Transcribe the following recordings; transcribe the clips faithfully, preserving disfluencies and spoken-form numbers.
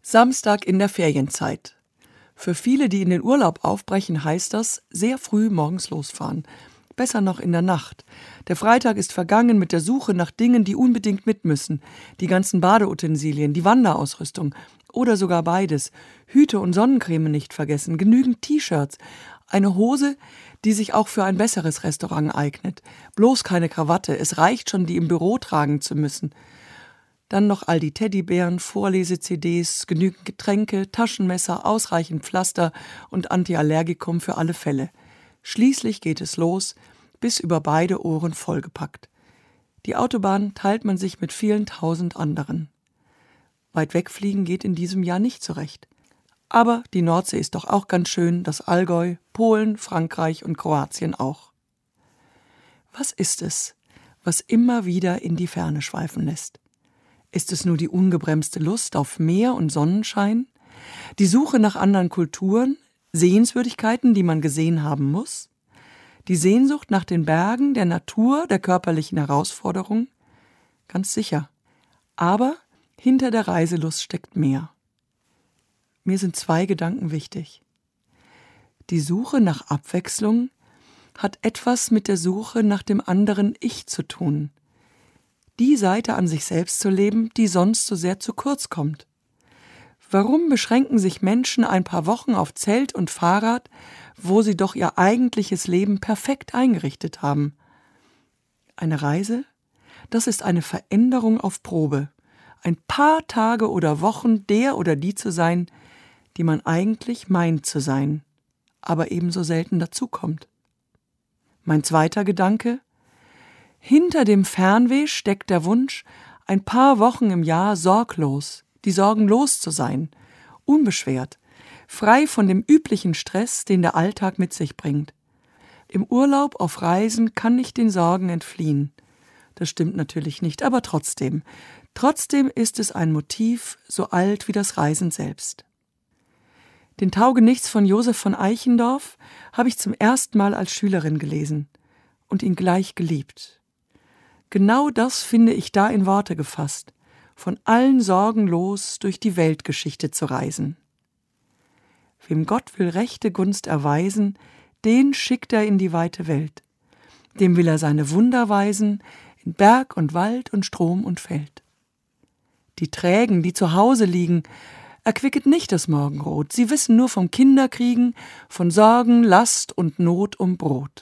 Samstag in der Ferienzeit. Für viele, die in den Urlaub aufbrechen, heißt das, sehr früh morgens losfahren. Besser noch in der Nacht. Der Freitag ist vergangen mit der Suche nach Dingen, die unbedingt mit müssen. Die ganzen Badeutensilien, die Wanderausrüstung oder sogar beides. Hüte und Sonnencreme nicht vergessen, genügend T-Shirts, eine Hose, die sich auch für ein besseres Restaurant eignet. Bloß keine Krawatte, es reicht schon, die im Büro tragen zu müssen. Dann noch all die Teddybären, Vorlese-C Ds, genügend Getränke, Taschenmesser, ausreichend Pflaster und Antiallergikum für alle Fälle. Schließlich geht es los, bis über beide Ohren vollgepackt. Die Autobahn teilt man sich mit vielen tausend anderen. Weit wegfliegen geht in diesem Jahr nicht zurecht. Aber die Nordsee ist doch auch ganz schön, das Allgäu, Polen, Frankreich und Kroatien auch. Was ist es, was immer wieder in die Ferne schweifen lässt? Ist es nur die ungebremste Lust auf Meer und Sonnenschein? Die Suche nach anderen Kulturen, Sehenswürdigkeiten, die man gesehen haben muss? Die Sehnsucht nach den Bergen, der Natur, der körperlichen Herausforderung? Ganz sicher. Aber hinter der Reiselust steckt mehr. Mir sind zwei Gedanken wichtig. Die Suche nach Abwechslung hat etwas mit der Suche nach dem anderen Ich zu tun. Die Seite an sich selbst zu leben, die sonst so sehr zu kurz kommt. Warum beschränken sich Menschen ein paar Wochen auf Zelt und Fahrrad, wo sie doch ihr eigentliches Leben perfekt eingerichtet haben? Eine Reise? Das ist eine Veränderung auf Probe. Ein paar Tage oder Wochen der oder die zu sein, die man eigentlich meint zu sein, aber ebenso selten dazukommt. Mein zweiter Gedanke: Hinter dem Fernweh steckt der Wunsch, ein paar Wochen im Jahr sorglos, die Sorgen los zu sein, unbeschwert, frei von dem üblichen Stress, den der Alltag mit sich bringt. Im Urlaub auf Reisen kann ich den Sorgen entfliehen. Das stimmt natürlich nicht, aber trotzdem. Trotzdem ist es ein Motiv, so alt wie das Reisen selbst. Den Taugenichts von Josef von Eichendorff habe ich zum ersten Mal als Schülerin gelesen und ihn gleich geliebt. Genau das finde ich da in Worte gefasst, von allen Sorgen los durch die Weltgeschichte zu reisen. Wem Gott will rechte Gunst erweisen, den schickt er in die weite Welt. Dem will er seine Wunder weisen, in Berg und Wald und Strom und Feld. Die Trägen, die zu Hause liegen, erquicket nicht das Morgenrot, sie wissen nur vom Kinderkriegen, von Sorgen, Last und Not um Brot.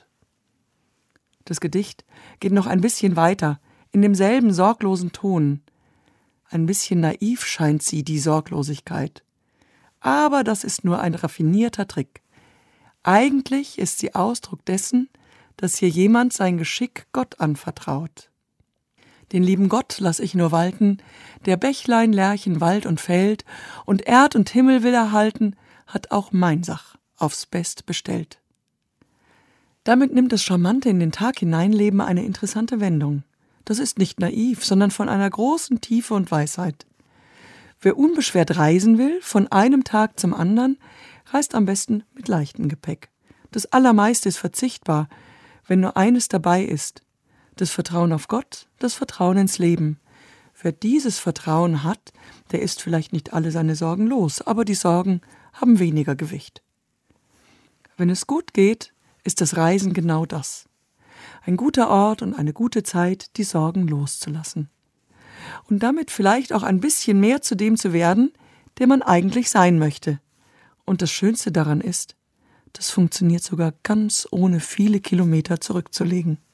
Das Gedicht geht noch ein bisschen weiter, in demselben sorglosen Ton. Ein bisschen naiv scheint sie, die Sorglosigkeit. Aber das ist nur ein raffinierter Trick. Eigentlich ist sie Ausdruck dessen, dass hier jemand sein Geschick Gott anvertraut. Den lieben Gott lass ich nur walten, der Bächlein, Lärchen, Wald und Feld, und Erd und Himmel will erhalten, hat auch mein Sach aufs Best bestellt. Damit nimmt das charmante in den Tag hineinleben eine interessante Wendung. Das ist nicht naiv, sondern von einer großen Tiefe und Weisheit. Wer unbeschwert reisen will, von einem Tag zum anderen, reist am besten mit leichtem Gepäck. Das Allermeiste ist verzichtbar, wenn nur eines dabei ist: das Vertrauen auf Gott, das Vertrauen ins Leben. Wer dieses Vertrauen hat, der ist vielleicht nicht alle seine Sorgen los, aber die Sorgen haben weniger Gewicht. Wenn es gut geht, ist das Reisen genau das. Ein guter Ort und eine gute Zeit, die Sorgen loszulassen. Und damit vielleicht auch ein bisschen mehr zu dem zu werden, der man eigentlich sein möchte. Und das Schönste daran ist, das funktioniert sogar ganz ohne viele Kilometer zurückzulegen.